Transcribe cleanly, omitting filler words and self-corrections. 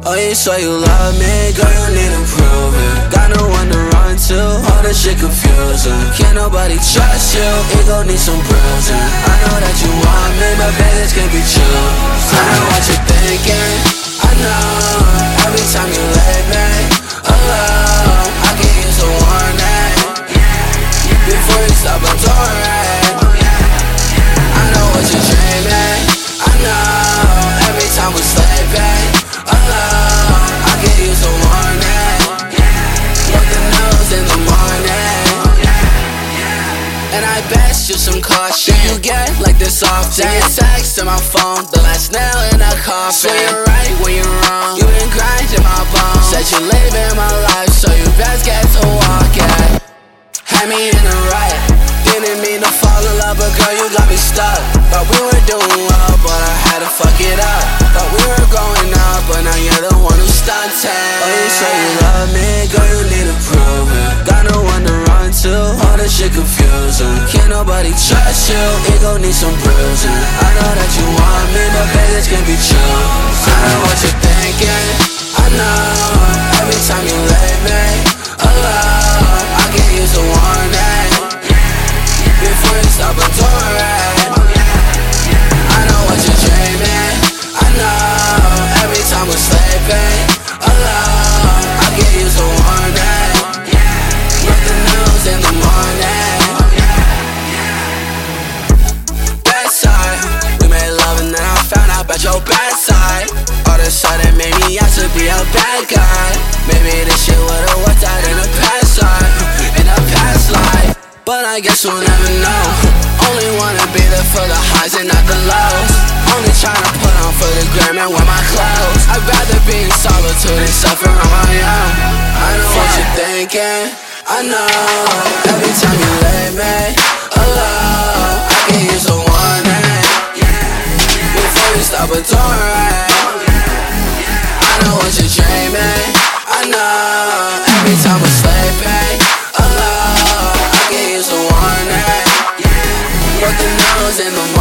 Oh, you swear you love me, girl, you need to prove it. Got no one to run to, all this shit confusing. Can't nobody trust you, ego needs some bruising. I know that you want me, but baby, this can't be true. I know what you're thinking, I know. Every time you leave me alone, I can use a warning before you stop adoring. I know what you're dreaming, I know. Every time we're sleeping alone, I can use a warning. Look the news in the morning, and I bet you some caution. You get like this often. You text to my phone, the last nail in a coffin. Swear you're right when you're wrong, you been grinding my bones. Said you leaving my life, so you best get to walking. Had me in a rut, didn't mean to fall in love, but girl, you got me stuck. Thought we were doing well, but I had to fuck it up. Thought we were growing up, but now you're the one who's stunting. Oh, you say you love me, girl, you need to prove it. Got no one to run to, all this shit confusing. Can't nobody trust you, ego needs some bruising. I know that you want me, but baby, this can't be true. I know what you're thinking, I know. Every time you leave me alone, I can use a warning before you stop adoring. I know what you're dreaming, I know. Every time we're sleeping alone, I can use a warning. Look the news in the morning. Bad side, we made love and then I found out about your bad side. All of a sudden made me out to be a bad guy. Maybe this shit would've worked out in a past life, in a past life. But I guess we'll never know. Only wanna be there for the highs and not the lows. Only tryna put on for the gram and wear my clothes. I'd rather be in solitude and suffer on my own. I know what you're thinking, I know. Every time you leave me alone, I can use a warning before you stop adoring. I know what you're dreaming, I know. Every time we're sleeping alone, I can use a warning. What the news in the